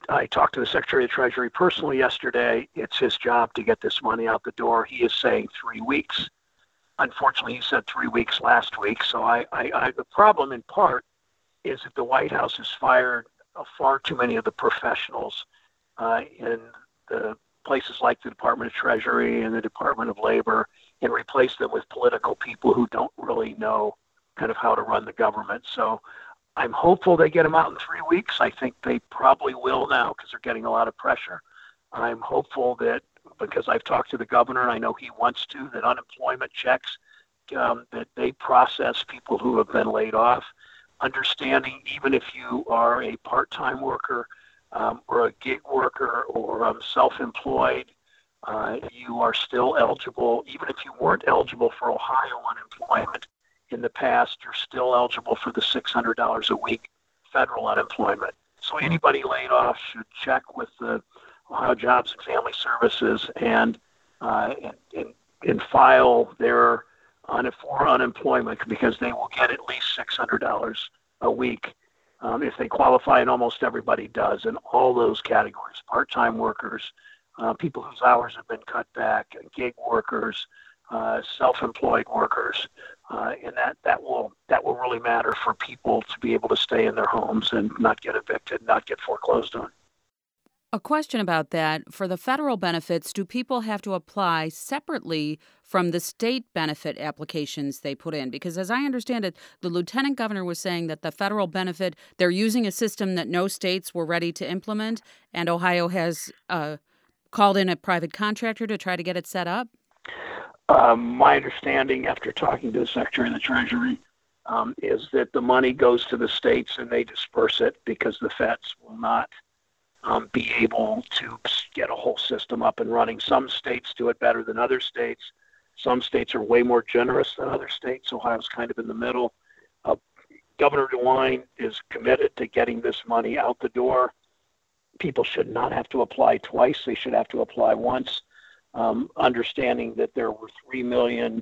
I talked to the Secretary of the Treasury personally yesterday. It's his job to get this money out the door. He is saying 3 weeks. Unfortunately, he said 3 weeks last week. So the problem in part is that the White House has fired far too many of the professionals in the places like the Department of Treasury and the Department of Labor and replaced them with political people who don't really know kind of how to run the government. So I'm hopeful they get them out in 3 weeks. I think they probably will now because they're getting a lot of pressure. I'm hopeful that, because I've talked to the governor and I know he wants to, that unemployment checks, that they process people who have been laid off, understanding even if you are a part-time worker or a gig worker or self-employed, you are still eligible. Even if you weren't eligible for Ohio unemployment in the past, you're still eligible for the $600 a week federal unemployment. So anybody laid off should check with the Ohio Jobs and Family Services and file their for unemployment, because they will get at least $600 a week if they qualify, and almost everybody does in all those categories: part-time workers, people whose hours have been cut back, gig workers, self-employed workers, and that will really matter for people to be able to stay in their homes and not get evicted, not get foreclosed on. A question about that. For the federal benefits, do people have to apply separately from the state benefit applications they put in? Because as I understand it, the lieutenant governor was saying that the federal benefit, they're using a system that no states were ready to implement, and Ohio has called in a private contractor to try to get it set up? My understanding, after talking to the Secretary of the Treasury, is that the money goes to the states and they disperse it, because the feds will not be able to get a whole system up and running. Some states do it better than other states. Some states are way more generous than other states. Ohio's kind of in the middle. Governor DeWine is committed to getting this money out the door. People should not have to apply twice. They should have to apply once, understanding that there were 3 million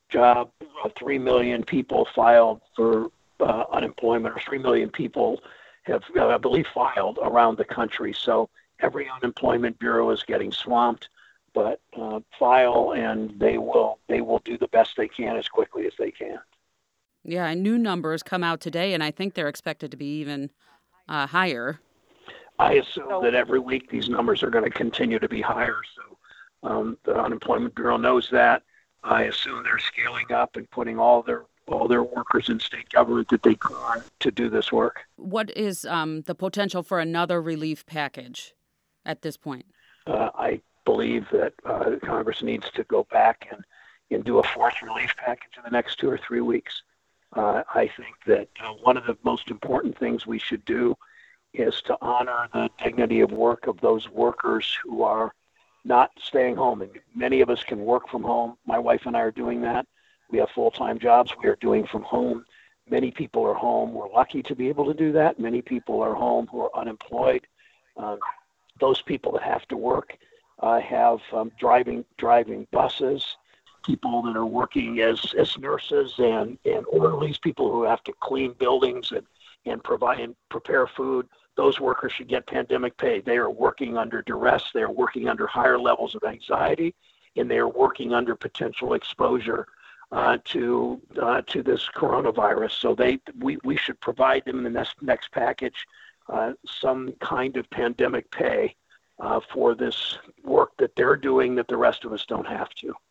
people filed for unemployment, or 3 million people have, I believe, filed around the country. So every unemployment bureau is getting swamped, but file, and they will do the best they can as quickly as they can. Yeah, and new numbers come out today, and I think they're expected to be even higher. I assume that every week these numbers are going to continue to be higher. So the Unemployment Bureau knows that. I assume they're scaling up and putting all their workers in state government that they can to do this work. What is the potential for another relief package at this point? I believe that Congress needs to go back and do a fourth relief package in the next 2 or 3 weeks. I think that one of the most important things we should do is to honor the dignity of work of those workers who are not staying home. And many of us can work from home. My wife and I are doing that. We have full-time jobs. We are doing from home. Many people are home. We're lucky to be able to do that. Many people are home who are unemployed. Those people that have to work have driving buses, people that are working as nurses and orderlies, people who have to clean buildings and provide and prepare food. Those workers should get pandemic pay. They are working under duress. They are working under higher levels of anxiety, and they are working under potential exposure to this coronavirus. So we should provide them in the next package some kind of pandemic pay for this work that they're doing that the rest of us don't have to.